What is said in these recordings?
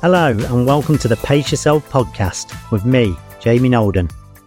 Hello and welcome to the Pace Yourself podcast with me, Jamie Nolden.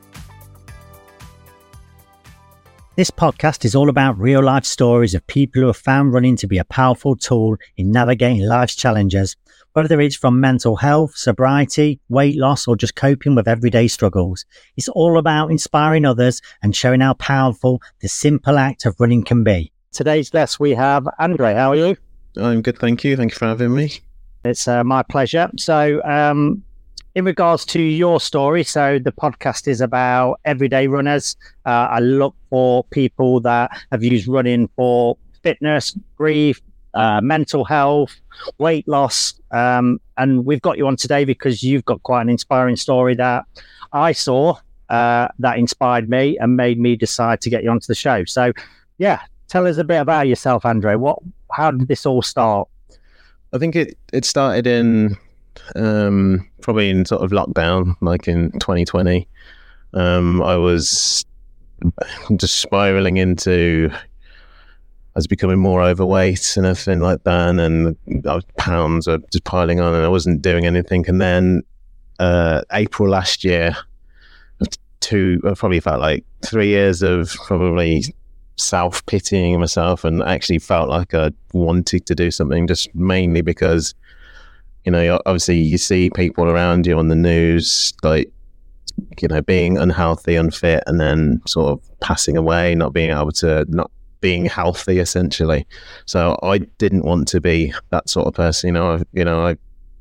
This podcast is all about real life stories of people who have found running to be a powerful tool in navigating life's challenges, whether it's from mental health, sobriety, weight loss, or just coping with everyday struggles. It's all about inspiring others and showing how powerful the simple act of running can be. Today's guest we have Andre. How are you? I'm good, thank you. Thank you for having me. It's my pleasure. So in regards to your story, so the podcast is about everyday runners. I look for people that have used running for fitness, grief, mental health, weight loss. And we've got you on today because you've got quite an inspiring story that I saw that inspired me and made me decide to get you onto the show. So, yeah, tell us a bit about yourself, Andre. How did this all start? I think it started in probably in sort of lockdown, like in 2020. I was just spiraling into, I was becoming more overweight and everything like that, and pounds were just piling on, and I wasn't doing anything. And then April last year, I probably felt like 3 years of probably self-pitying myself, and actually felt like I wanted to do something, just mainly because, you know, obviously you see people around you on the news, like, you know, being unhealthy, unfit, and then sort of passing away, not being healthy, essentially. So I didn't want to be that sort of person. I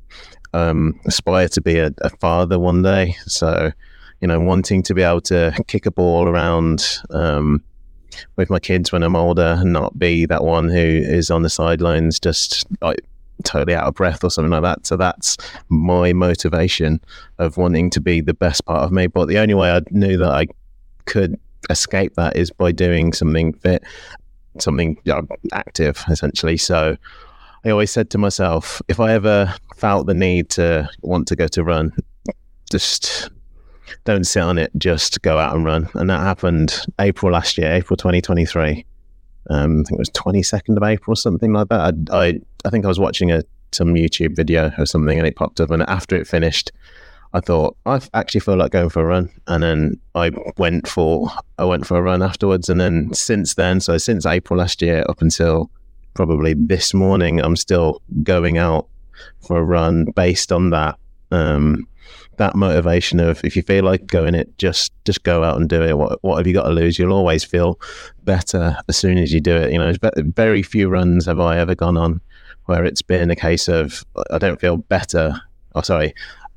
aspire to be a father one day. So, you know, wanting to be able to kick a ball around with my kids when I'm older and not be that one who is on the sidelines just like totally out of breath or something like that. So that's my motivation of wanting to be the best part of me. But the only way I knew that I could escape that is by doing something fit, something active, essentially. So I always said to myself, if I ever felt the need to want to go to run, just don't sit on it, just go out and run. And that happened April last year, April 2023. I think it was 22nd of April or something like that. I think I was watching some YouTube video or something, and it popped up, and after it finished, I thought, I actually feel like going for a run. And then I went for a run afterwards. And then since April last year up until probably this morning, I'm still going out for a run based on that that motivation of, if you feel like going it, just go out and do it. What have you got to lose? You'll always feel better as soon as you do it. You know, very few runs have I ever gone on where it's been a case of I don't feel better. Not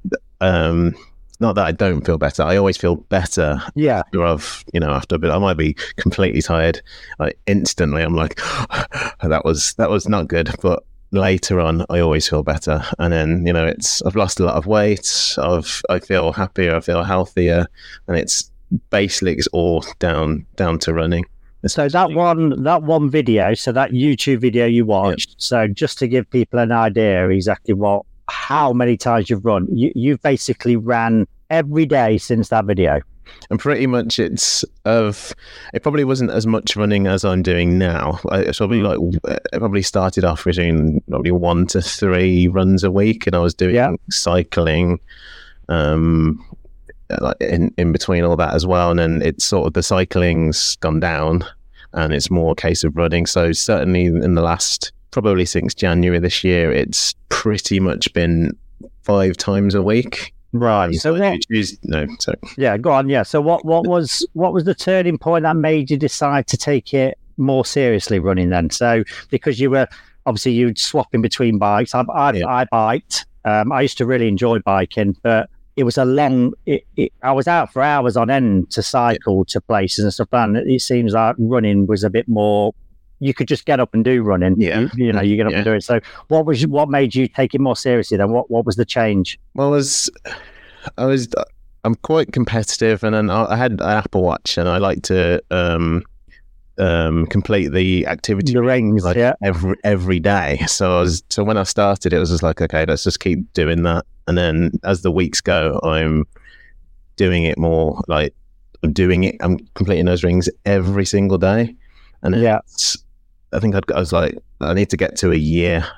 that I don't feel better. I always feel better. Yeah. After a bit, I might be completely tired. Like instantly, I'm like, that was not good. But later on, I always feel better. And then, you know, I've lost a lot of weight. I feel happier. I feel healthier, and it's all down to running. So that one video, so that YouTube video you watched. Yeah. So just to give people an idea exactly how many times you've run, you've basically ran every day since that video. And pretty much it probably wasn't as much running as I'm doing now. It probably started off between probably 1 to 3 runs a week, and I was doing cycling like in between all that as well. And then it's sort of the cycling's gone down and it's more a case of running. So certainly in the last, probably since January this year, it's pretty much been 5 times a week. Right. So yeah, go on. Yeah. So what was the turning point that made you decide to take it more seriously running then? So because you were obviously you'd swapping between bikes. I biked. I used to really enjoy biking, but it was I was out for hours on end to cycle to places and stuff. And it seems like running was a bit more. You could just get up and do running. Yeah. You get up and do it. So what made you take it more seriously then? What was the change? Well, I'm quite competitive, and then I had an Apple Watch, and I like to complete the activity, the rings, every day. So when I started, it was just like, okay, let's just keep doing that. And then as the weeks go, I'm doing it more. Like I'm completing those rings every single day. And I think I was like, I need to get to a year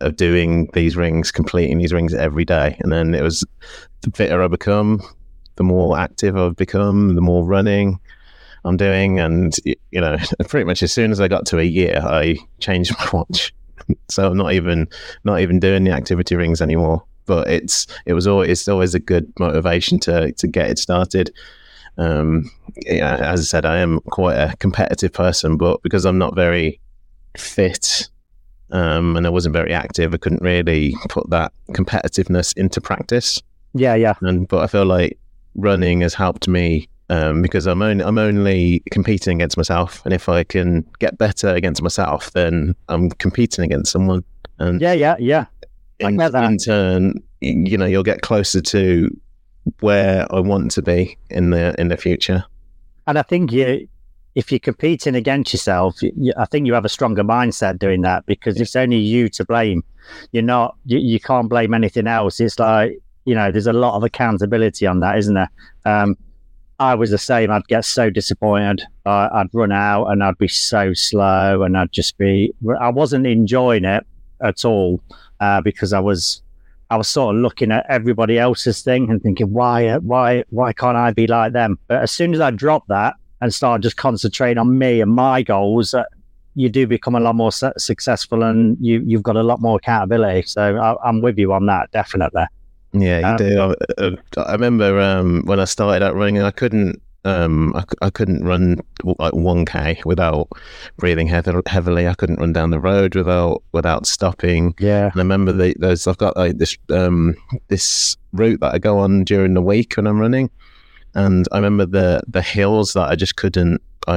of doing these rings, completing these rings every day. And then it was the fitter I become, the more active I've become, the more running I'm doing. And, you know, pretty much as soon as I got to a year, I changed my watch. So I'm not even doing the activity rings anymore. But it's always a good motivation to get it started. Yeah, as I said, I am quite a competitive person, but because I'm not very fit, and I wasn't very active, I couldn't really put that competitiveness into practice. Yeah. But I feel like running has helped me, because I'm only competing against myself, and if I can get better against myself, then I'm competing against someone. And yeah. In turn, you know, you'll get closer to where I want to be in the future. And I think if you're competing against yourself, I think you have a stronger mindset doing that, because it's only you to blame. You can't blame anything else. It's like, you know, there's a lot of accountability on that, isn't there? I was the same. I'd get so disappointed. I'd run out and I'd be so slow, and I wasn't enjoying it at all, because I was sort of looking at everybody else's thing and thinking, why can't I be like them? But as soon as I dropped that and started just concentrating on me and my goals, you do become a lot more successful, and you've got a lot more accountability. So I'm with you on that, definitely. Yeah, you do. I remember when I started out running, I couldn't run like 1K without breathing heavily. I couldn't run down the road without stopping. Yeah. And I remember I've got like this route that I go on during the week when I'm running, and I remember the hills that I just couldn't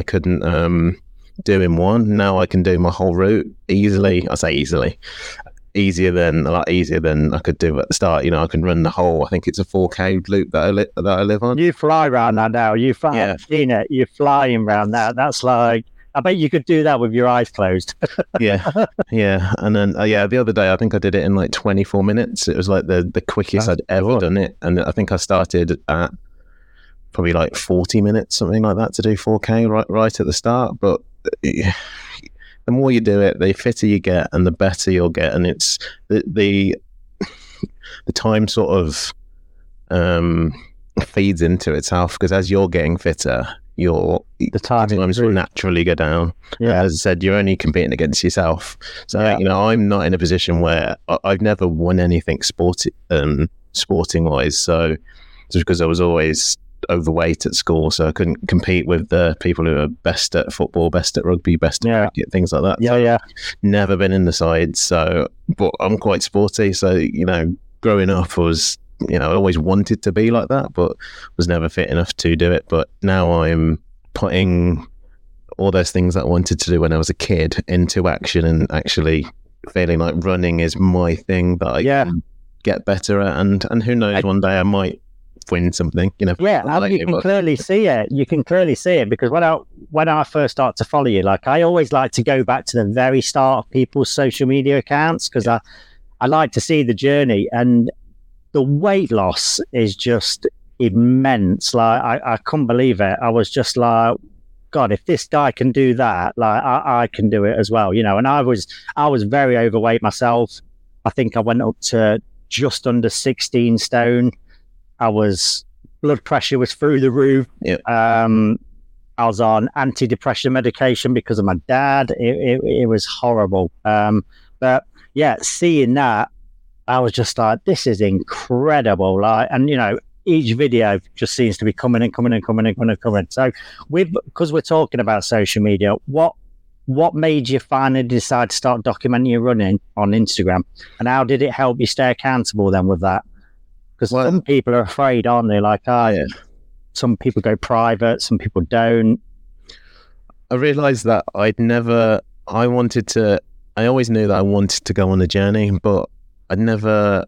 do in one. Now I can do my whole route easily. I say easily. A lot easier than I could do at the start. You know, I can run the whole, I think it's a 4K loop that I live on. You fly around that now. I've seen it. You're flying around that. That's like, I bet you could do that with your eyes closed. Yeah. And then, the other day, I think I did it in like 24 minutes. It was like the quickest I'd ever done it. And I think I started at probably like 40 minutes, something like that, to do 4K right at the start. But the more you do it, the fitter you get and the better you'll get. And it's the time sort of feeds into itself, because as you're getting fitter, the times will naturally go down. Yeah. As I said, you're only competing against yourself. So, you know, I'm not in a position where I've never won anything sporting wise. So just because I was always overweight at school, so I couldn't compete with the people who are best at football, best at rugby, best at cricket, things like that. Yeah. Never been in the side, so, but I'm quite sporty, so, you know, growing up I always wanted to be like that, but was never fit enough to do it. But now I'm putting all those things that I wanted to do when I was a kid into action, and actually feeling like running is my thing that I can get better at, and who knows, one day I might win something, you know. You can clearly see it, because when I first start to follow you, like, I always like to go back to the very start of people's social media accounts, because I like to see the journey, and the weight loss is just immense. Like, I couldn't believe it. I was just like, God, if this guy can do that, like, I can do it as well, you know. And I was very overweight myself. I think I went up to just under 16 stone. Blood pressure was through the roof. Yeah. I was on antidepressant medication because of my dad. It was horrible. But yeah, seeing that, I was just like, this is incredible. Like, and you know, each video just seems to be coming. So because we're talking about social media, what made you finally decide to start documenting your running on Instagram, and how did it help you stay accountable then with that? Because some people are afraid, aren't they? Like, some people go private, some people don't. I realised that I always knew that I wanted to go on a journey, but I'd never,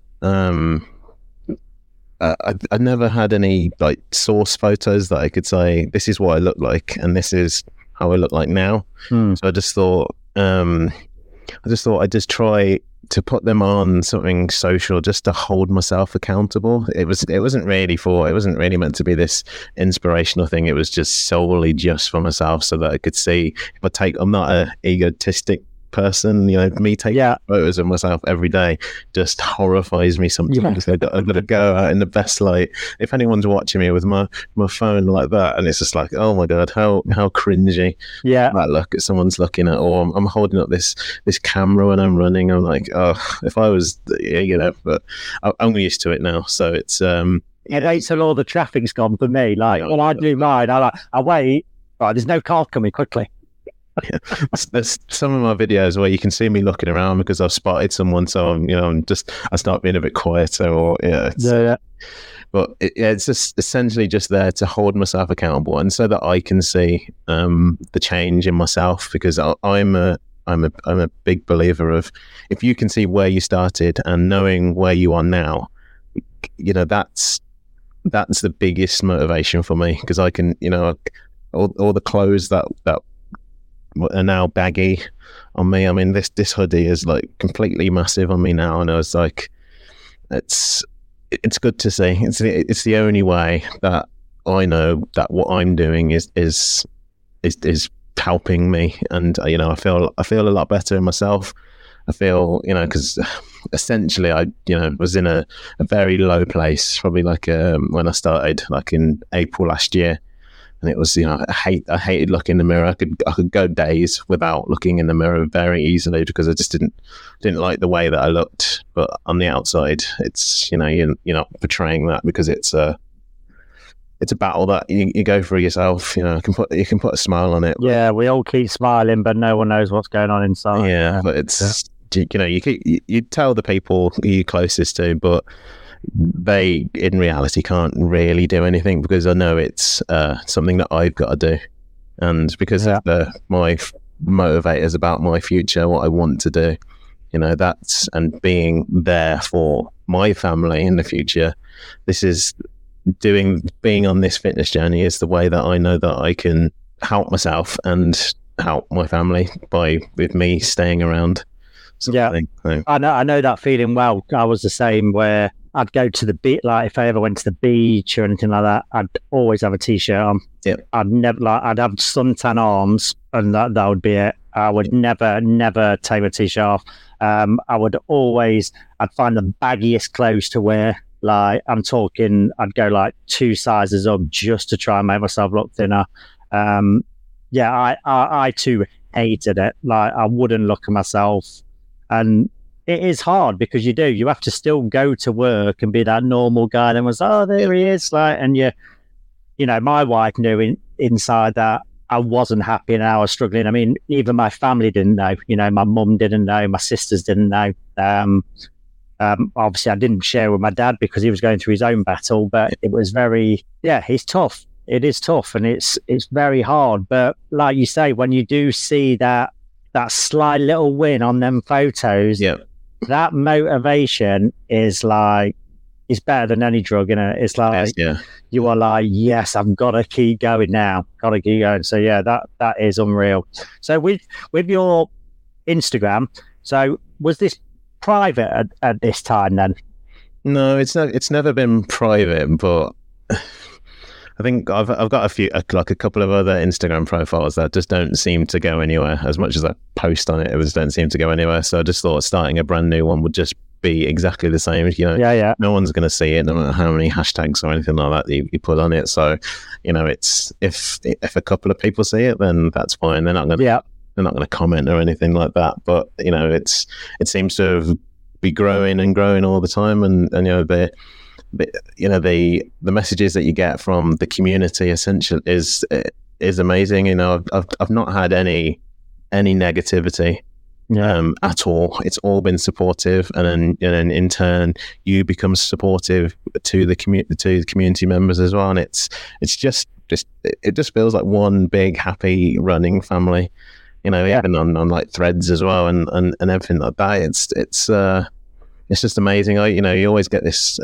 I never had any like source photos that I could say, this is what I look like and this is how I look like now. So I just thought I'd just try to put them on something social just to hold myself accountable. It wasn't really meant to be this inspirational thing. It was just solely just for myself, so that I could see I'm not an egotistic person. Me taking photos of myself every day just horrifies me sometimes. I've got to go out in the best light. If anyone's watching me with my phone like that, and it's just like, oh my God, how cringy that look at someone's looking at, or I'm holding up this camera when I'm running. I'm like, oh, if I was, but I'm used to it now. So it's it ain't till all the traffic's gone for me. Like when I do mine, I wait. Right, there's no car coming quickly. Yeah. There's some of my videos where you can see me looking around because I've spotted someone, so I start being a bit quieter, or but it's just essentially just there to hold myself accountable, and so that I can see the change in myself, because I'm a big believer of, if you can see where you started and knowing where you are now, that's the biggest motivation for me, because I can, all the clothes that are now baggy on me. I mean, this hoodie is like completely massive on me now, and I was like, it's good to see. It's the only way that I know that what I'm doing is helping me, and I feel a lot better in myself. I feel, because essentially I was in a very low place, probably like when I started, like in April last year. And it was, I hated looking in the mirror. I could go days without looking in the mirror very easily, because I just didn't like the way that I looked. But on the outside, it's, you're not portraying that, because it's a battle that you go through yourself. You can put a smile on it. Yeah, we all keep smiling, but no one knows what's going on inside. Yeah, but it's you tell the people you're closest to, but they in reality can't really do anything, because I know it's something that I've got to do, and because of my motivators about my future, what I want to do, that's, and being there for my family in the future. This is being on this fitness journey is the way that I know that I can help myself and help my family with me staying around. Yeah, I know that feeling well. I was the same, where I'd go to the beach, like if I ever went to the beach or anything like that, I'd always have a t-shirt on. Yep. I'd have suntan arms, and that would be it. I would never take my t-shirt off. I'd find the baggiest clothes to wear. Like I'm talking, I'd go like 2 sizes up just to try and make myself look thinner. I too hated it. Like I wouldn't look at myself, and it is hard, because you have to still go to work and be that normal guy that was, oh, there he is. Like, and my wife knew inside that I wasn't happy and I was struggling. I mean, even my family didn't know, my mum didn't know, my sisters didn't know. Obviously I didn't share with my dad because he was going through his own battle, but it was it's tough. It is tough, and it's very hard. But like you say, when you do see that slight little win on them photos, that motivation is better than any drug, it's like, you are like, yes, I've got to keep going now, so that is unreal. So with your Instagram, so was this private at this time then? No, it's never been private, but I think I've got a couple of other Instagram profiles that just don't seem to go anywhere. As much as I post on it, it just don't seem to go anywhere. So I just thought starting a brand new one would just be exactly the same. No one's going to see it, no matter how many hashtags or anything like that you put on it. So, it's if a couple of people see it, then that's fine. They're not going to comment or anything like that. But it seems to be growing and growing all the time, and the messages that you get from the community essentially is amazing. I've not had any negativity at all. It's all been supportive, and then in turn you become supportive to the community members as well. And it just feels like one big happy running family. Even on like threads as well, and everything like that. It's just amazing. You always get this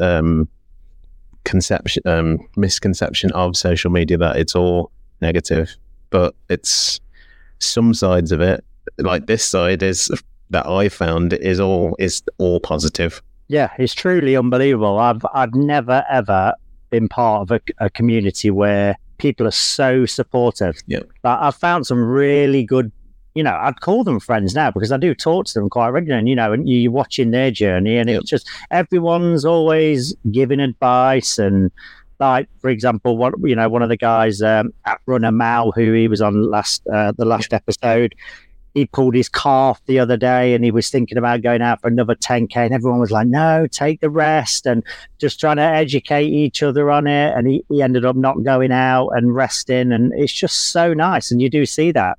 misconception of social media that it's all negative, but it's some sides of it, like this side is that I found is all positive. Yeah, it's truly unbelievable. I've never ever been part of a community where people are so supportive. Yeah, I've found some really good I'd call them friends now because I do talk to them quite regularly, and you're watching their journey, and it's just everyone's always giving advice. And like, for example, one of the guys at Runner Mal, who he was on the last episode, he pulled his calf the other day and he was thinking about going out for another 10K, and everyone was like, no, take the rest, and just trying to educate each other on it. And he ended up not going out and resting, and it's just so nice. And you do see that.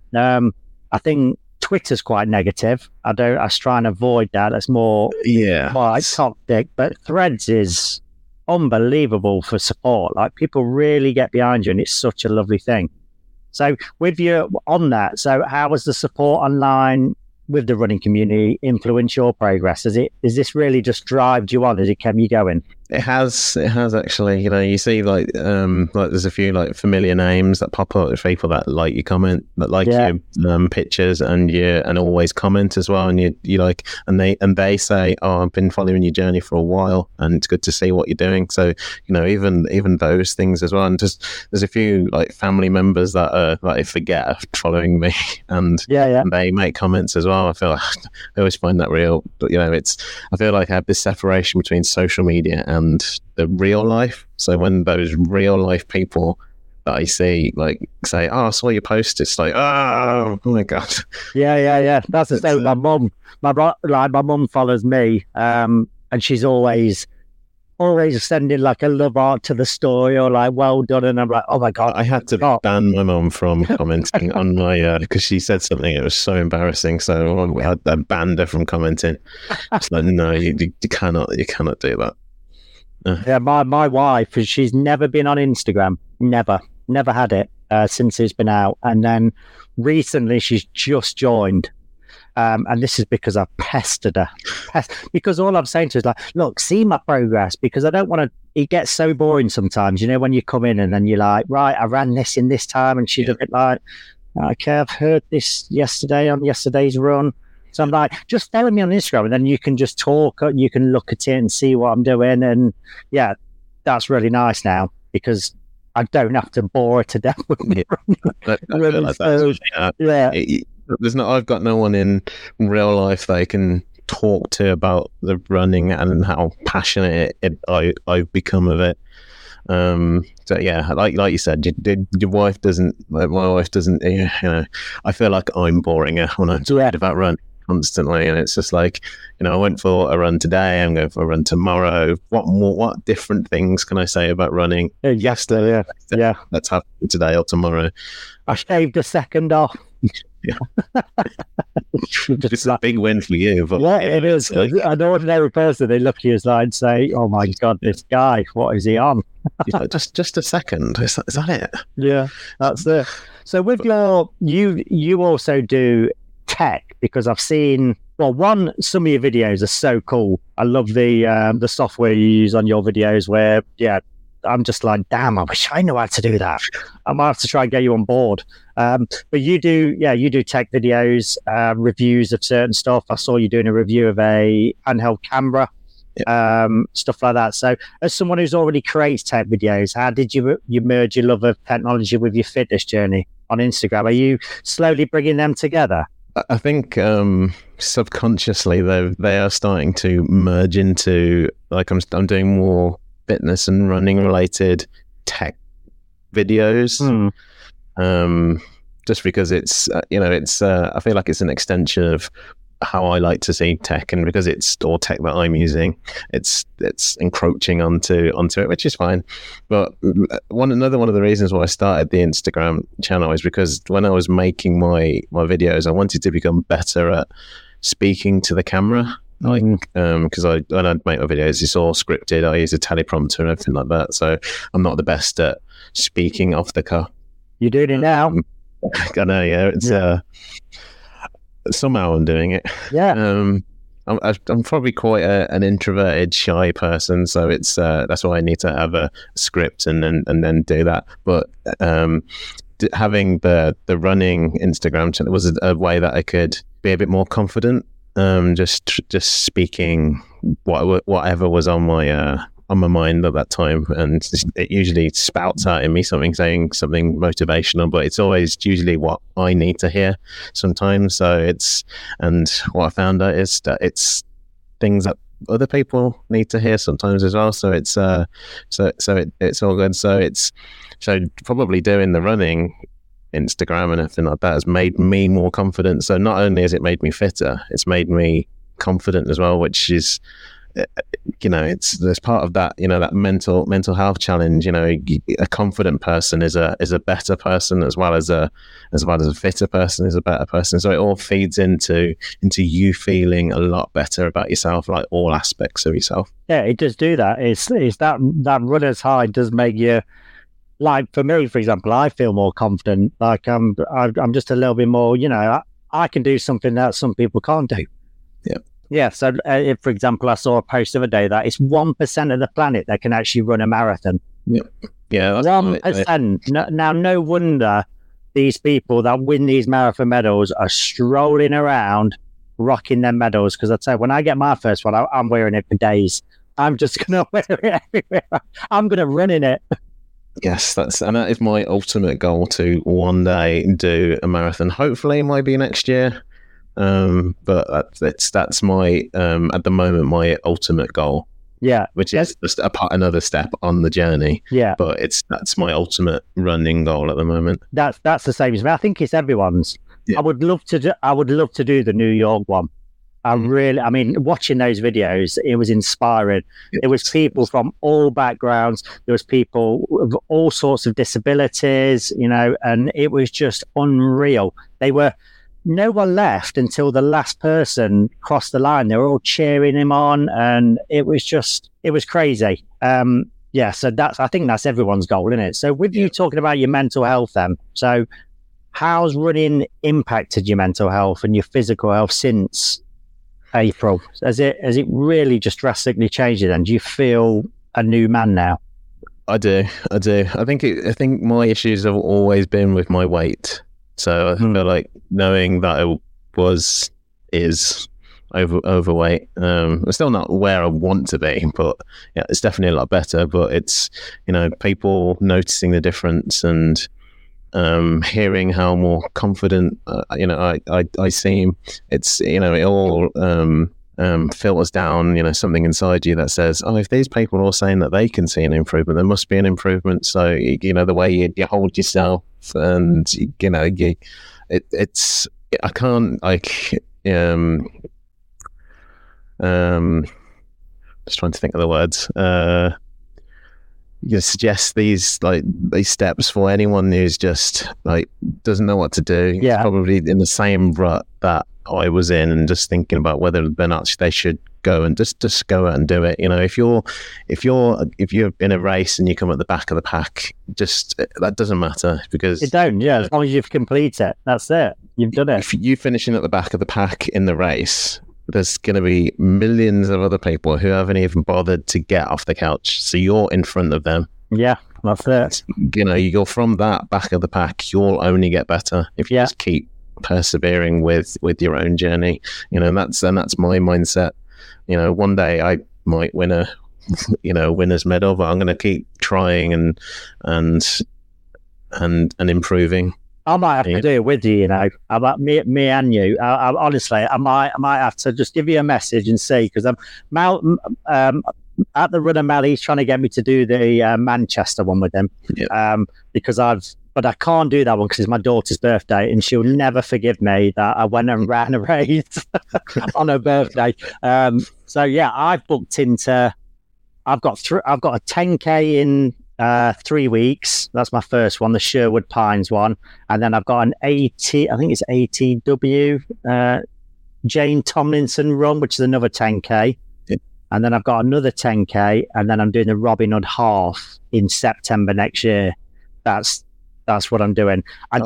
I think Twitter's quite negative. I try and avoid that. It's more quite toxic, but Threads is unbelievable for support. Like, people really get behind you, and it's such a lovely thing. So with you on that, so how was the support online with the running community influence your progress? Is this really just drive you on? Has it kept you going? It has actually. You see like there's a few like familiar names that pop up with people that like your comment, that like your pictures, and always comment as well. And you like, and they say, oh, I've been following your journey for a while, and it's good to see what you're doing. So even those things as well. And just there's a few like family members that I forget are following me, and they make comments as well. I feel like I always find that real, but I feel like I have this separation between social media and the real life. So when those real life people that I see like say, oh, I saw your post, it's like, oh my god. Yeah. That's the same with my mum. My mum follows me, and she's always sending like a love art to the story or like well done, and I'm like, oh my god. I had to ban my mum from commenting on my because she said something, it was so embarrassing, so I banned her from commenting. It's like, no, you cannot do that. Yeah, my wife, she's never been on Instagram, never had it since it's been out, and then recently she's just joined. And this is because I pestered her. Because all I'm saying to her is like, look, see my progress, because I don't want to. It gets so boring sometimes, when you come in and then you're like, right, I ran this in this time, and she's a bit like, okay, I've heard this yesterday on yesterday's run. So I'm like, just follow me on Instagram, and then you can just talk, you can look at it and see what I'm doing. And yeah, that's really nice now because I don't have to bore her to death with me. I've got no one in real life that I can talk to about the running and how passionate I've become of it. So yeah, like you said, your wife doesn't. Like my wife doesn't. I feel like I'm boring her when I'm talking about running constantly, and it's just like, I went for a run today, I'm going for a run tomorrow. What different things can I say about running? Yesterday, yeah. Let's have it today or tomorrow. I shaved a second off. Yeah. It's a big win for you. But yeah, it is. An ordinary person, they look at you and say, oh my god, this guy, what is he on? Like, just a second. Is that it? Yeah, that's it. So with you also do tech, because I've seen, some of your videos are so cool. I love the software you use on your videos where, I'm just like, damn, I wish I knew how to do that. I might have to try and get you on board. But you do tech videos, reviews of certain stuff. I saw you doing a review of a handheld camera, stuff like that. So as someone who's already creates tech videos, how did you merge your love of technology with your fitness journey on Instagram? Are you slowly bringing them together? I think subconsciously they are starting to merge into, like, I'm doing more fitness and running related tech videos. Just because it's I feel like it's an extension of how I like to see tech, and because it's all tech that I'm using, it's encroaching onto it, which is fine. But another one of the reasons why I started the Instagram channel is because when I was making my videos, I wanted to become better at speaking to the camera. Because when I'd make my videos, it's all scripted. I use a teleprompter and everything like that. So I'm not the best at speaking off the cuff. You're doing it now. I know, yeah. It's somehow I'm doing it. Yeah. I'm probably quite an introverted, shy person, so it's that's why I need to have a script and then do that. But having the running Instagram channel was a way that I could be a bit more confident. Just speaking whatever was on my on my mind at that time, and it usually spouts out in me saying something motivational, but it's always usually what I need to hear sometimes. So and what I found out is that it's things that other people need to hear sometimes as well. So it's it's all good. So probably doing the running, Instagram and everything like that has made me more confident. So not only has it made me fitter, it's made me confident as well, which is, there's part of that, that mental health challenge. A confident person is a better person, as well as a fitter person is a better person. So it all feeds into you feeling a lot better about yourself, like all aspects of yourself. Yeah, it does do that. It's that runner's high does make you, like for me, for example, I feel more confident. Like I'm just a little bit more, I can do something that some people can't do. Yeah. Yeah. So, if, for example, I saw a post the other day that it's 1% of the planet that can actually run a marathon. Yeah. Yeah. 1%. Now, no wonder these people that win these marathon medals are strolling around, rocking their medals. Because I'd say when I get my first one, I'm wearing it for days. I'm just gonna wear it everywhere. I'm gonna run in it. Yes, that is my ultimate goal, to one day do a marathon. Hopefully, it might be next year. But that's my at the moment my ultimate goal. Yeah, which is just another step on the journey. Yeah, but that's my ultimate running goal at the moment. That's the same as me. I think it's everyone's. Yeah. I would love to do the New York one. Watching those videos, it was inspiring. Yes. It was people from all backgrounds. There was people with all sorts of disabilities, and it was just unreal. No one left until the last person crossed the line. They were all cheering him on, and it was crazy. So I think that's everyone's goal, isn't it? So with you talking about your mental health then, so how's running impacted your mental health and your physical health since April? Has it really just drastically changed it then? Do you feel a new man now? I do. I think my issues have always been with my weight. So I feel like knowing that is overweight. I'm still not where I want to be, but yeah, it's definitely a lot better. But it's, people noticing the difference and hearing how more confident, I seem. It's, it all filters down, something inside you that says, oh, if these people are all saying that they can see an improvement, there must be an improvement. So, the way you hold yourself, and it's I can't just trying to think of the words. You suggest these steps for anyone who's just doesn't know what to do. Yeah, probably in the same rut that I was in, and just thinking about whether or not they should go and just go out and do it. If you're in a race and you come at the back of the pack, just that doesn't matter, because it don't. Yeah, as long as you've completed it, that's it. You've done it. If you finishing at the back of the pack in the race, there's going to be millions of other people who haven't even bothered to get off the couch. So you're in front of them. Yeah, that's it. You're from that back of the pack. You'll only get better if you just keep persevering with your own journey. That's my mindset. One day I might win a winner's medal, but I'm going to keep trying and improving. I might have to do it with you, about me and you. I honestly, I might have to just give you a message and see, because I'm at the Runner Mal, he's trying to get me to do the Manchester one with him. Yeah. But I can't do that one because it's my daughter's birthday, and she'll never forgive me that I went and ran a race on her birthday. So yeah, I've booked into. I've got a 10K in 3 weeks. That's my first one, the Sherwood Pines one, and then I've got an 80. I think it's ATW Jane Tomlinson run, which is another 10K. Yeah. And then I've got another 10K, and then I'm doing the Robin Hood Half in September next year. That's what I'm doing.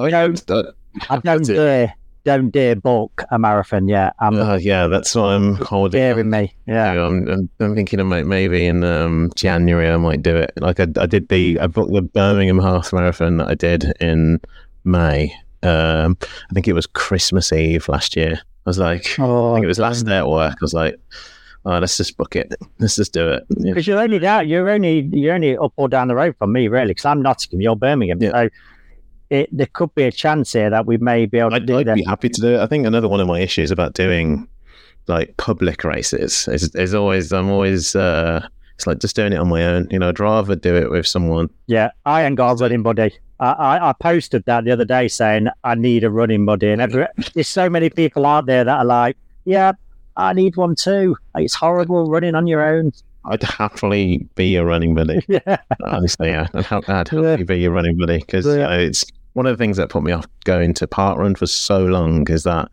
Don't dare book a marathon yet. That's what I'm holding. Scaring me. Yeah, I'm thinking of maybe in January I might do it. I booked the Birmingham Half Marathon that I did in May. I think it was Christmas Eve last year. I was like, I think it was last day at work. I was like, let's just book it. Let's just do it. Because you're only up or down the road from me, really. Because I'm Nottingham, you're Birmingham. Yeah. So there could be a chance here that we may be able to do that. I'd be happy to do it. I think another one of my issues about doing like public races is always it's like just doing it on my own. I'd rather do it with someone. Yeah, I ain't got a running buddy. I posted that the other day saying I need a running buddy, and there's so many people out there that are like, yeah, I need one too. It's horrible running on your own. I'd happily be your running buddy. Yeah, honestly, yeah, I'd happily be your running buddy because it's one of the things that put me off going to parkrun for so long is that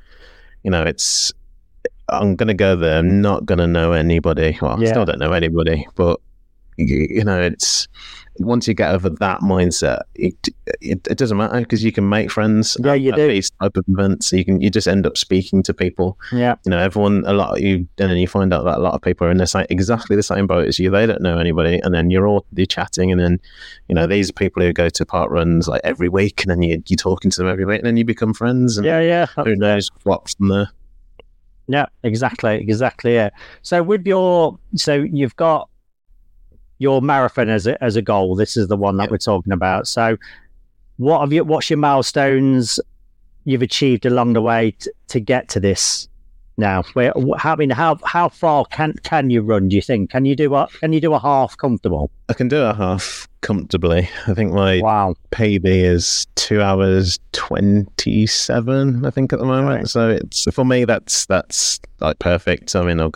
I'm going to go there. I'm not going to know anybody. Well, I still don't know anybody, but it's once you get over that mindset, it doesn't matter because you can make friends. Yeah, you do. These type of events, you just end up speaking to people. Yeah, everyone. And then you find out that a lot of people are in exactly the same boat as you. They don't know anybody, and then you're chatting, and then these are people who go to parkruns like every week, and then you're talking to them every week, and then you become friends. And who knows what's from there. Yeah, exactly. Yeah. So you've got your marathon as a goal. This is the one that we're talking about. So what's your milestones you've achieved along the way to get to this now? How far can you run, do you think? Can you do a half comfortable? I can do a half comfortably. I think my PB is 2 hours 27, I think, at the moment. Right. So it's, for me, that's like perfect. I mean,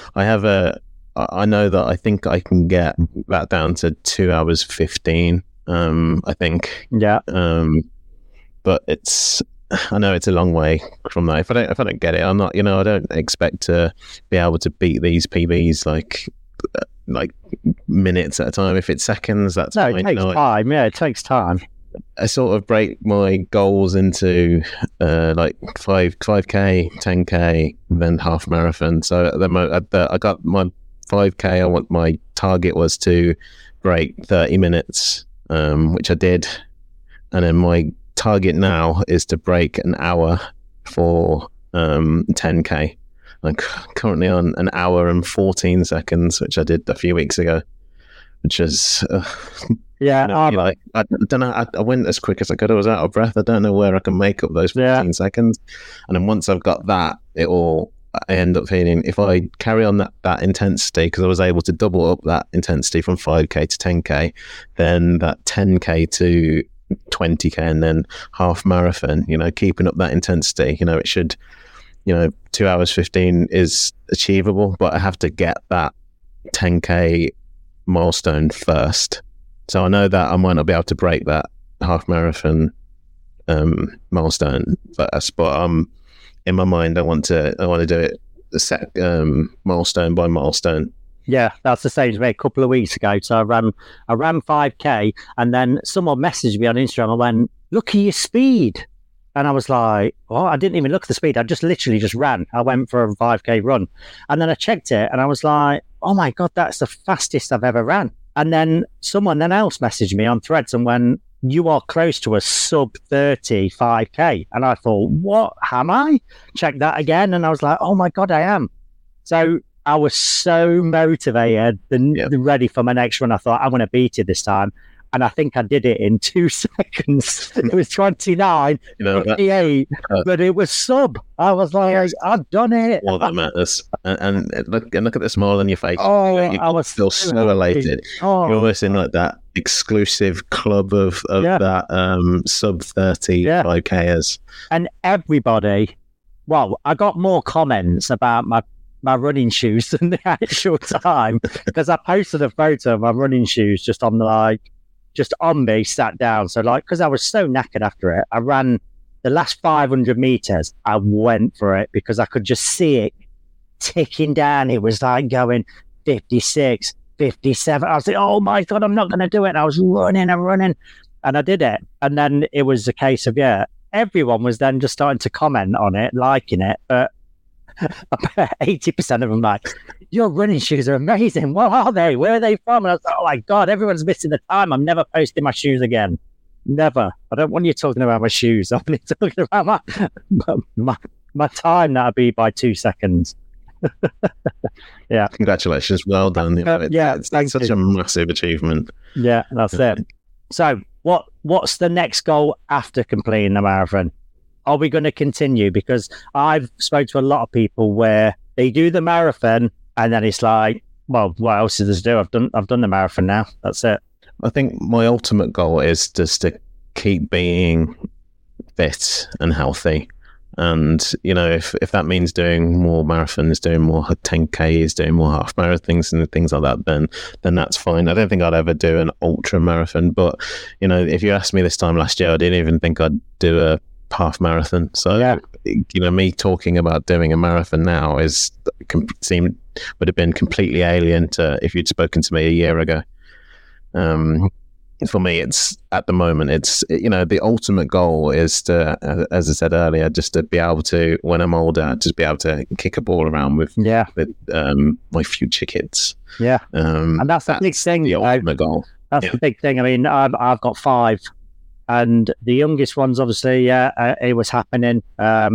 I know that I think I can get that down to 2 hours 15. I think. Yeah. But I know it's a long way from that. If I don't get it, I'm not. I don't expect to be able to beat these PBs like minutes at a time. If it's seconds, that's fine. It takes time. Yeah, it takes time. I sort of break my goals into like 5K, 10K, then half marathon. So at the moment, I got my 5K. My target was to break 30 minutes, which I did, and then my target now is to break an hour for 10K. I'm currently on an hour and 14 seconds, which I did a few weeks ago, which is I don't know. I went as quick as I could. I was out of breath. I don't know where I can make up those 15 seconds. And then once I've got that, I end up feeling, if I carry on that intensity, because I was able to double up that intensity from 5K to 10K, then that 10K to 20K and then half marathon, keeping up that intensity, it should, 2 hours 15 is achievable, but I have to get that 10K milestone first. So I know that I might not be able to break that half marathon milestone first, but in my mind, I want to do it milestone by milestone. Yeah, that's the same as me a couple of weeks ago. So I ran 5K, and then someone messaged me on Instagram. I went, "Look at your speed," and I was like, "Oh, I didn't even look at the speed. I just literally ran. I went for a 5K run, and then I checked it, and I was like, oh my god, that's the fastest I've ever ran." And then someone else messaged me on Threads and went, "You are close to a sub 30 5K," and I thought, "What am I?" Checked that again, and I was like, "Oh my god, I am." So I was so motivated and ready for my next run. I thought, I'm going to beat it this time. And I think I did it in 2 seconds. It was 29, 58, but it was sub. I was like, I've done it. All that matters. And look at the smile on your face. Oh, I was feel so elated. Oh. You're almost in like that exclusive club of that sub 30 5Kers. And everybody, I got more comments about my running shoes than the actual time, because I posted a photo of my running shoes just on me, sat down. So because I was so knackered after it, I ran the last 500 meters. I went for it because I could just see it ticking down. It was like going 56, 57. I was like, oh my God, I'm not going to do it. And I was running and I did it. And then it was a case of, everyone was then just starting to comment on it, liking it. But 80% of them like, your running shoes are amazing. What are they? Where are they from? And I was like, oh my God, everyone's missing the time. I'm never posting my shoes again. Never. I don't want you talking about my shoes. I want you talking about my time that I beat by 2 seconds. Yeah. Congratulations. Well done. It's such a massive achievement. Yeah, that's it. So what's the next goal after completing the marathon? Are we going to continue? Because I've spoke to a lot of people where they do the marathon and then it's like, well, what else is there to do? I've done the marathon now. That's it. I think my ultimate goal is just to keep being fit and healthy. And, you know, if that means doing more marathons, doing more 10Ks, doing more half marathons and things like that, then that's fine. I don't think I'd ever do an ultra marathon. But, you know, if you asked me this time last year, I didn't even think I'd do a half marathon. So, you know, me talking about doing a marathon now would have been completely alien to if you'd spoken to me a year ago. For me, it's at the moment, you know, the ultimate goal is to, as I said earlier, just to be able to, when I'm older, just be able to kick a ball around with my future kids. Yeah. And that's the big thing. The ultimate goal. That's the big thing. I mean, I've got 5, and the youngest one's obviously, it was happening.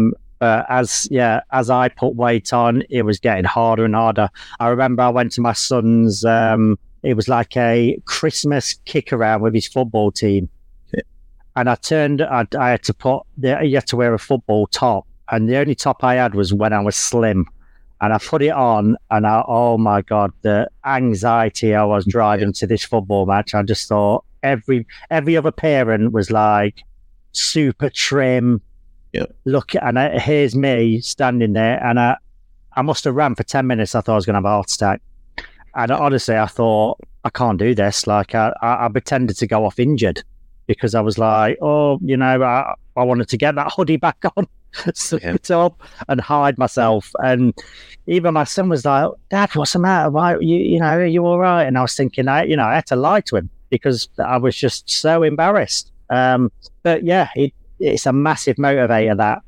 As I put weight on, it was getting harder and harder. I remember I went to my son's, it was like a Christmas kick around with his football team. Yeah. And I had to you had to wear a football top. And the only top I had was when I was slim. And I put it on and oh my God, the anxiety I was driving to this football match. I just thought every other parent was like super trim. Yeah. Look, and here's me standing there, and I must have ran for 10 minutes. I thought I was going to have a heart attack. And honestly, I thought, I can't do this. Like, I pretended to go off injured because I was like, oh, you know, I wanted to get that hoodie back on, sit up and hide myself. And even my son was like, Dad, what's the matter? Why, are you all right? And I was thinking, I had to lie to him because I was just so embarrassed. But yeah, it's a massive motivator, that.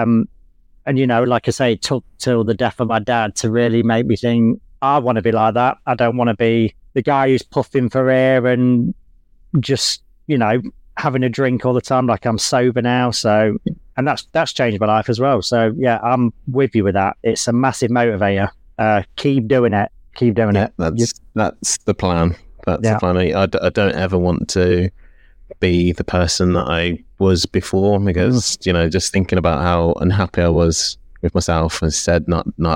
And, you know, like I say, it took till the death of my dad to really make me think, I want to be like that. I don't want to be the guy who's puffing for air and just, you know, having a drink all the time. Like, I'm sober now. So, and that's changed my life as well. So yeah, I'm with you with that. It's a massive motivator. Keep doing it. Keep doing it. That's the plan. That's the plan. I don't ever want to be the person that I was before, because, you know, just thinking about how unhappy I was with myself, and said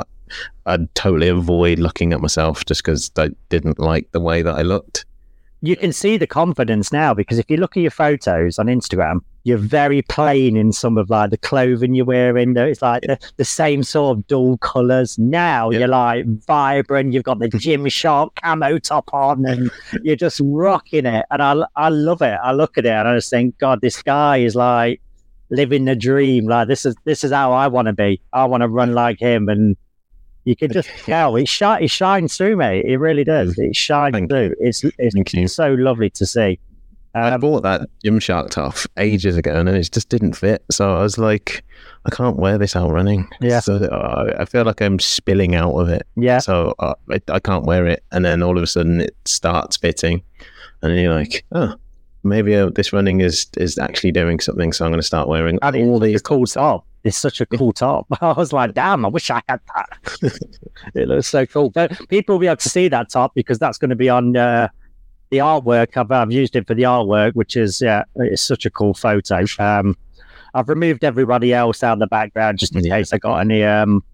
I'd totally avoid looking at myself just because I didn't like the way that I looked. You can see the confidence now, because if you look at your photos on Instagram, you're very plain in some of like the clothing you're wearing. It's like the same sort of dull colours. Now you're like vibrant. You've got the Gymshark camo top on, and you're just rocking it. And I love it. I look at it and I just think, God, this guy is like living the dream. Like, this is how I want to be. I want to run like him. And you can just tell it shines through, mate. It really does. It shines through. It's so lovely to see. I bought that Gymshark top ages ago, and it just didn't fit. So I was like, I can't wear this out running. Yeah. So I feel like I'm spilling out of it. Yeah. So I can't wear it, and then all of a sudden it starts fitting, and then you're like, oh, maybe this running is actually doing something. So I'm going to start wearing all these cool top. It's such a cool top. I was like, damn, I wish I had that. It looks so cool. But people will be able to see that top, because that's going to be on the artwork. I've used it for the artwork, which is, it's such a cool photo. I've removed everybody else out of the background just in case I got any,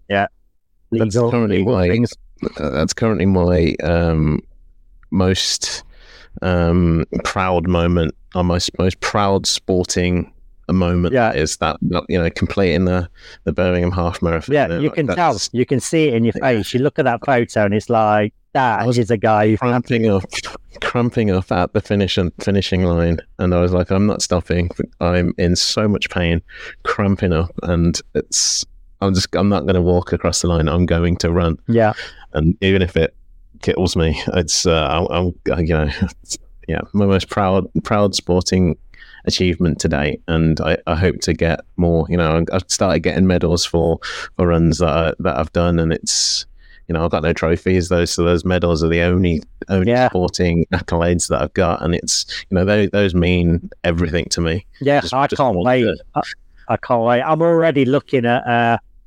That's currently my most proud moment, or most proud sporting moment is that, you know, completing the Birmingham Half Marathon. Yeah, you can tell. You can see it in your face. You look at that photo and it's like, that is a guy who cramping up at the finishing line, and I was like, I'm not stopping. I'm in so much pain, cramping up, and I'm not going to walk across the line. I'm going to run. Yeah, and even if it kills me, it's my most proud sporting achievement today, and I hope to get more. You know, I've started getting medals for runs that I've done, and it's, you know, I've got no trophies though, so those medals are the only sporting accolades that I've got, and it's, you know, those mean everything to me. Yeah, I can't wait. I can't wait. I'm already looking at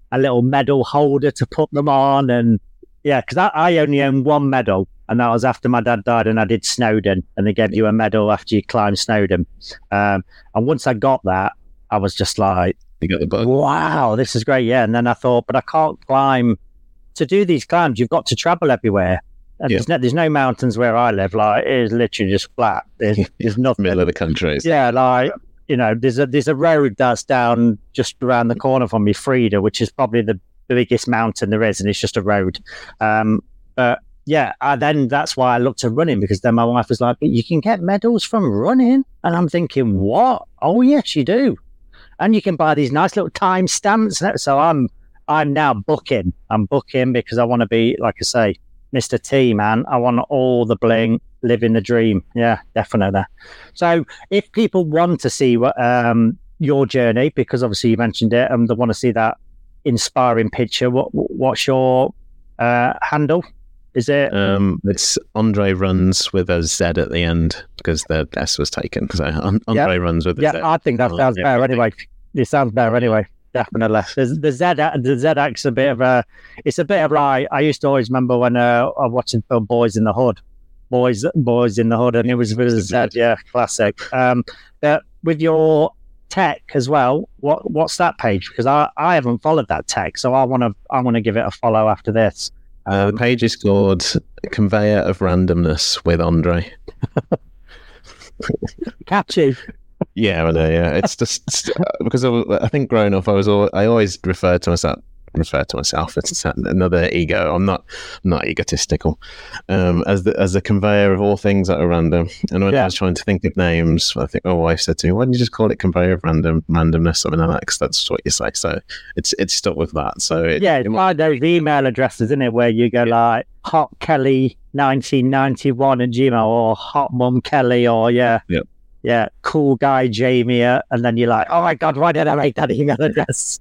a little medal holder to put them on. And yeah, because I only own one medal, and that was after my dad died and I did Snowdon, and they gave you a medal after you climbed Snowdon. And once I got that, I was just like, you got the bug. Wow, this is great. Yeah. And then I thought, but I can't climb. To do these climbs, you've got to travel everywhere. And there's no mountains where I live. Like, it is literally just flat. There's nothing. Middle of the country. Yeah, like, there's a road that's down just around the corner from me, Frida, which is probably the biggest mountain there is, and it's just a road. But yeah, then that's why I looked at running, because then my wife was like, but you can get medals from running. And I'm thinking, what? Oh, yes, you do. And you can buy these nice little time stamps. So I'm now booking. I'm booking because I want to be, like I say, Mr. T, man. I want all the bling, living the dream. Yeah, definitely. So if people want to see your journey, because obviously you mentioned it, and they want to see that inspiring picture, what's your handle? Is it? It's Andre Runs with a Z at the end, because the S was taken. So Andre Runs with a Z. Yeah, I think that sounds better anyway. It sounds better anyway. Definitely. The Z-Ax a bit of a. It's a bit of like, I used to always remember when I was watching film Boys in the Hood, Boys in the Hood, and it was a Z. Yeah, classic. But with your tech as well, what's that page? Because I haven't followed that tech, so I want to give it a follow after this. The page is called Conveyor of Randomness with Andre. Catchy. Yeah, I know. Yeah, it's just because I think growing up, I always referred to myself. It's another ego. I'm not egotistical. As the conveyor of all things that are random. And when I was trying to think of names, I think my wife said to me, "Why don't you just call it Conveyor of Randomness?" Something like that, because that's what you say. So it's stuck with that. So it's like those email addresses, isn't it, where you go like Hot Kelly 1991 at Gmail, or Hot Mum Kelly, or yeah, cool guy Jamie, and then you're like, oh my God, why did I make that email address?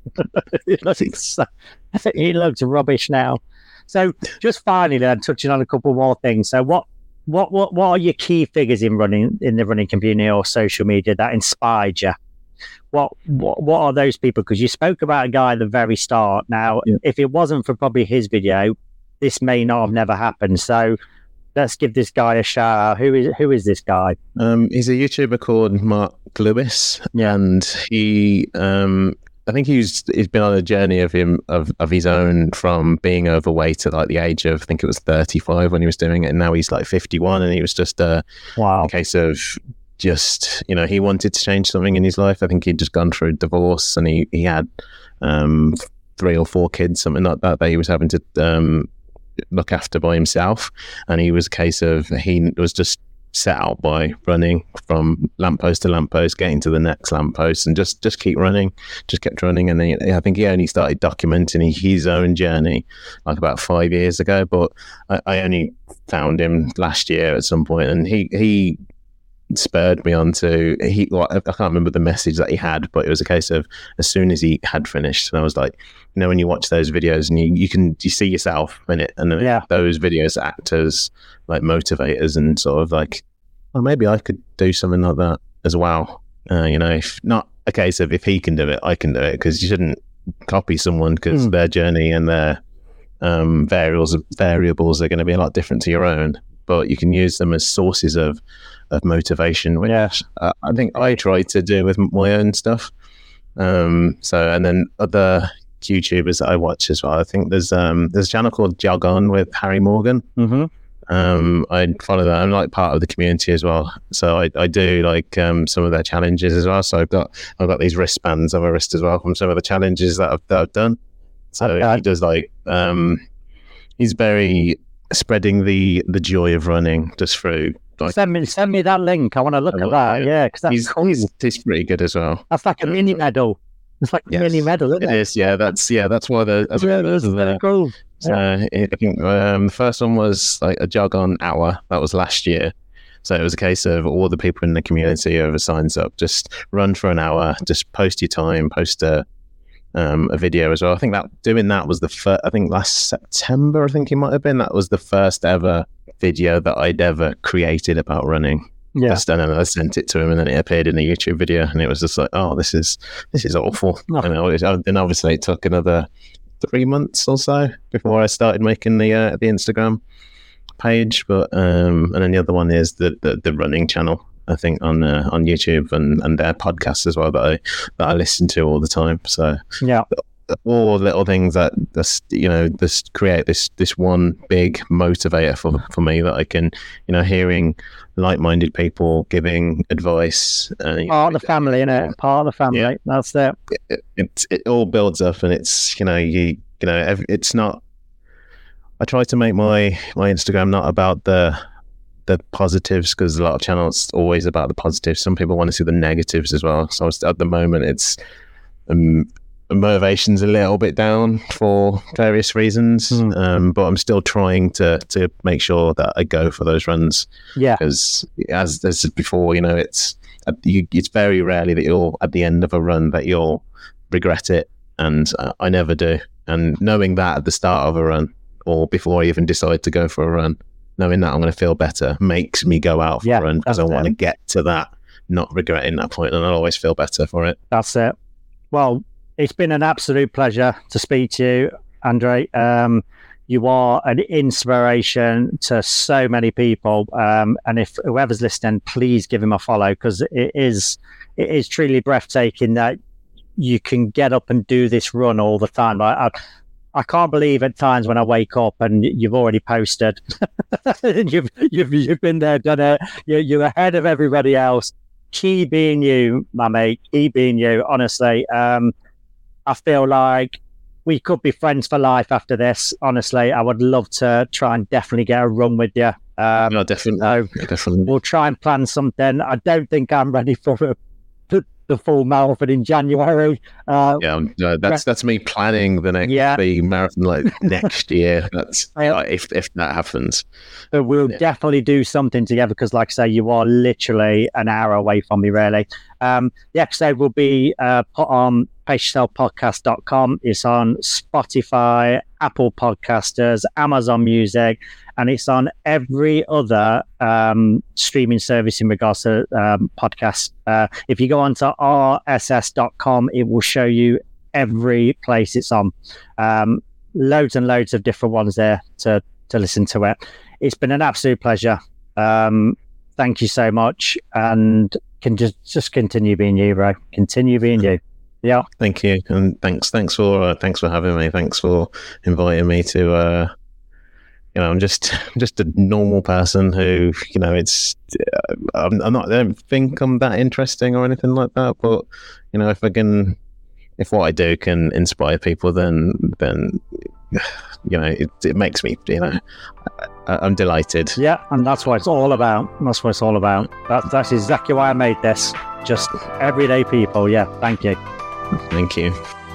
He looks rubbish now. So just finally then, touching on a couple more things. So what are your key figures in the running community or social media that inspired you? What are those people? Because you spoke about a guy at the very start. Now, if it wasn't for probably his video, this may not have never happened. So let's give this guy a shout out. Who is this guy? He's a YouTuber called Mark Lewis, and he, I think he's been on a journey of his own, from being overweight at like the age of, I think it was 35 when he was doing it, and now he's like 51, and he was just a case of just, he wanted to change something in his life. I think he'd just gone through a divorce, and he had 3 or 4 kids, something like that he was having to look after by himself, and he was a case of, he was just set out by running from lamppost to lamppost, getting to the next lamppost, and just keep running, just kept running. And then I think he only started documenting his own journey like about 5 years ago, but I only found him last year at some point, and he spurred me on to, I can't remember the message that he had, but it was a case of, as soon as he had finished, and I was like, when you watch those videos and you see yourself in it, and then those videos act as like motivators, and sort of like, well, maybe I could do something like that as well. If not a case of, if he can do it, I can do it, because you shouldn't copy someone, because their journey and their variables are going to be a lot different to your own, but you can use them as sources of motivation, which I think I try to do with my own stuff. And then other YouTubers that I watch as well, I think there's a channel called Jog On with Harry Morgan. I follow that. I'm like part of the community as well, so I do like some of their challenges as well. So I've got these wristbands on my wrist as well from some of the challenges that I've done. So he does like he's very spreading the joy of running just through. Like, send me that link. I want to look at that. Yeah, because that's cool. He's pretty good as well. That's like a mini medal. It's like a mini medal, isn't it? It is. Yeah, that's why that's very cool. I think the first one was like a Jog On hour. That was last year. So it was a case of all the people in the community whoever signs up, just run for an hour, just post your time, post a video as well. I think doing that was the first, I think last September, I think it might have been, that was the first ever video that I'd ever created about running. Yeah. And then I sent it to him, and then it appeared in a YouTube video, and it was just like, oh, this is awful. And then obviously it took another 3 months or so before I started making the Instagram page. But and then the other one is the running channel, I think, on YouTube and their podcasts as well that I listen to all the time. So yeah, all little things that just create this one big motivator for me, that I can, hearing like-minded people giving advice. Part of the family, innit? Part of the family. Yeah. That's it. It all builds up, and it's it's not. I try to make my Instagram not about the positives, because a lot of channels always about the positives. Some people want to see the negatives as well. So at the moment, it's motivation's a little bit down for various reasons, but I'm still trying to make sure that I go for those runs. Yeah, because as I said before, it's very rarely that you'll, at the end of a run, that you'll regret it, and I never do. And knowing that at the start of a run, or before I even decide to go for a run, knowing that I'm going to feel better makes me go out for a run, because I want to get to that, not regretting that point, and I'll always feel better for it. That's it. Well, it's been an absolute pleasure to speak to you, Andre. You are an inspiration to so many people. And if whoever's listening, please give him a follow, because it is truly breathtaking that you can get up and do this run all the time. I can't believe at times when I wake up and you've already posted. you've been there, done it. You're ahead of everybody else. Key being you, my mate. Key being you. Honestly, I feel like we could be friends for life after this. Honestly, I would love to try and definitely get a run with you. No, definitely. So definitely. We'll try and plan something. I don't think I'm ready for the full marathon in January. That's me planning the marathon like next year. That's if that happens. But we'll definitely do something together, because, like I say, you are literally an hour away from me, really. The episode will be put on paceyourselfpodcast.com. It's on Spotify, Apple Podcasters, Amazon Music, and it's on every other streaming service in regards to podcasts. If you go onto rss.com, it will show you every place it's on. Loads and loads of different ones there to listen to it. It's been an absolute pleasure. Thank you so much, and can just continue being you, bro. Continue being you. Yeah. Thank you, and thanks for having me. Thanks for inviting me to. I'm just a normal person who, I don't think I'm that interesting or anything like that. But if what I do can inspire people, then it makes me, I'm delighted. Yeah, and that's what it's all about. That's exactly why I made this. Just everyday people. Yeah, thank you. Thank you.